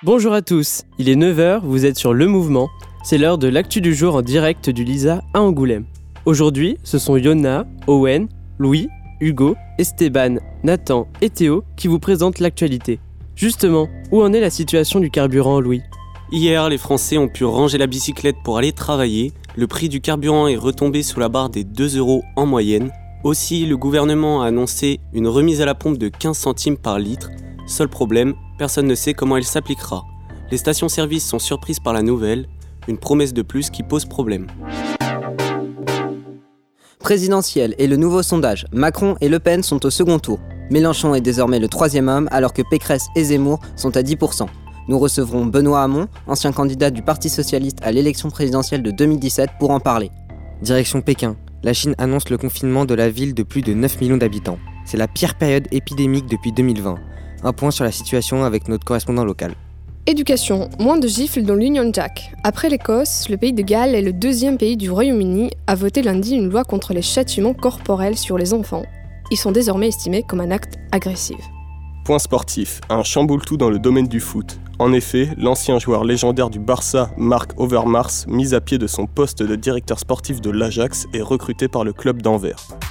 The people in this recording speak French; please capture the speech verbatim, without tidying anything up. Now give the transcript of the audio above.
Bonjour à tous, il est neuf heures, vous êtes sur Le Mouvement. C'est l'heure de l'actu du jour en direct du Lisa à Angoulême. Aujourd'hui, ce sont Yona, Owen, Louis, Hugo, Esteban, Nathan et Théo qui vous présentent l'actualité. Justement, où en est la situation du carburant, Louis ? Hier, les Français ont pu ranger la bicyclette pour aller travailler. Le prix du carburant est retombé sous la barre des deux euros en moyenne. Aussi, le gouvernement a annoncé une remise à la pompe de quinze centimes par litre. Seul problème, personne ne sait comment elle s'appliquera. Les stations-service sont surprises par la nouvelle, une promesse de plus qui pose problème. Présidentielle et le nouveau sondage, Macron et Le Pen sont au second tour. Mélenchon est désormais le troisième homme alors que Pécresse et Zemmour sont à dix pour cent. Nous recevrons Benoît Hamon, ancien candidat du Parti Socialiste à l'élection présidentielle de deux mille dix-sept pour en parler. Direction Pékin, la Chine annonce le confinement de la ville de plus de neuf millions d'habitants. C'est la pire période épidémique depuis deux mille vingt. Un point sur la situation avec notre correspondant local. Éducation, moins de gifles dans l'Union Jack. Après l'Écosse, le pays de Galles est le deuxième pays du Royaume-Uni à voter lundi une loi contre les châtiments corporels sur les enfants. Ils sont désormais estimés comme un acte agressif. Point sportif, un chamboule-tout dans le domaine du foot. En effet, l'ancien joueur légendaire du Barça, Marc Overmars, mis à pied de son poste de directeur sportif de l'Ajax, est recruté par le club d'Anvers.